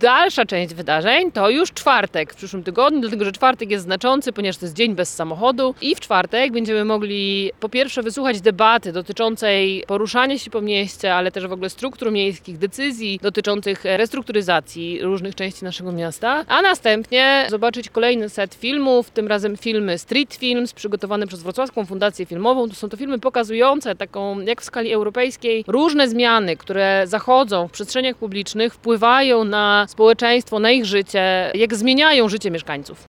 Dalsza część wydarzeń to już czwartek w przyszłym tygodniu, dlatego że czwartek jest znaczący, ponieważ to jest dzień bez samochodu i w czwartek będziemy mogli po pierwsze wysłuchać debaty dotyczącej poruszania się po mieście, ale też w ogóle struktur miejskich, decyzji dotyczących restrukturyzacji różnych części naszego miasta, a następnie zobaczyć kolejny set filmów, tym razem filmy Street Films, przygotowane przez Wrocławską Fundację Filmową. To są to filmy pokazujące taką, jak w skali europejskiej, różne zmiany, które zachodzą w przestrzeniach publicznych, wpływają na społeczeństwo, na ich życie, jak zmieniają życie mieszkańców.